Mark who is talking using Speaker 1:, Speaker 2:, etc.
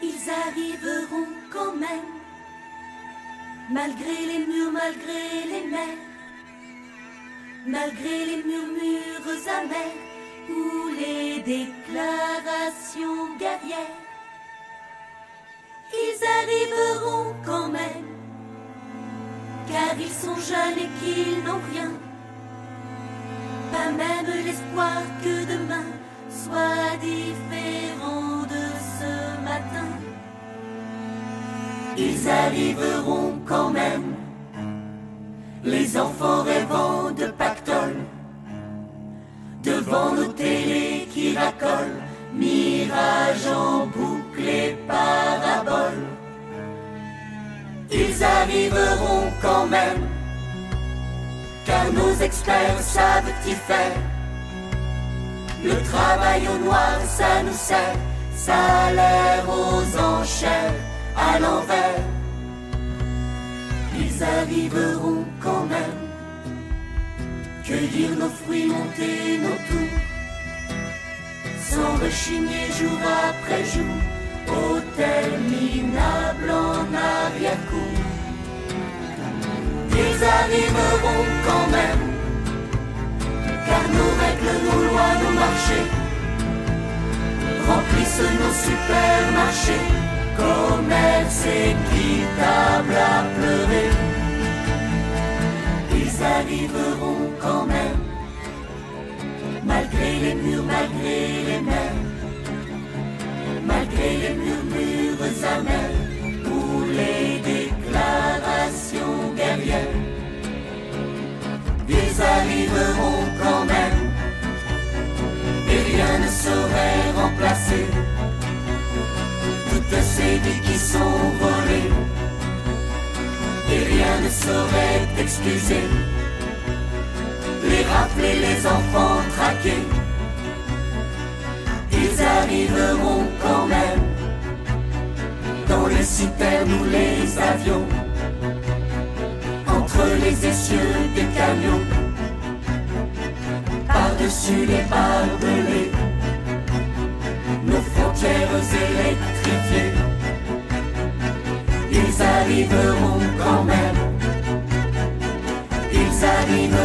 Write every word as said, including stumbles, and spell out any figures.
Speaker 1: Ils arriveront quand même, malgré les murs, malgré les mers, malgré les murmures amers ou les déclarations guerrières. Ils arriveront quand même, car ils sont jeunes et qu'ils n'ont rien, pas même l'espoir que demain soit différent de ce matin. Ils arriveront quand même, les enfants rêvant de pactole, devant nos télés qui racolent, mirage en boucle et parabole. Ils arriveront quand même, car nos experts savent y faire. Le travail au noir, ça nous sert, salaire aux enchères, à l'envers. Ils arriveront quand même, cueillir nos fruits, monter nos tours, sans rechigner jour après jour, hôtel minable en arrière-cour. Ils arriveront quand même, car nos règles, nos lois, nos marchés remplissent nos supermarchés, commerce équitable à pleurer. Ils arriveront quand même, malgré les murs, malgré les mers, malgré les murmures amers ou les déclarations guerrières. Ils arriveront quand même, et rien ne saurait remplacer toutes ces vies qui sont volées, et rien ne saurait excuser les rafles et les enfants traqués. Ils arriveront quand même, dans les citernes ou les avions, entre les essieux des camions, par-dessus les barbelés, nos frontières électrifiées. Ils arriveront quand même, ils arriveront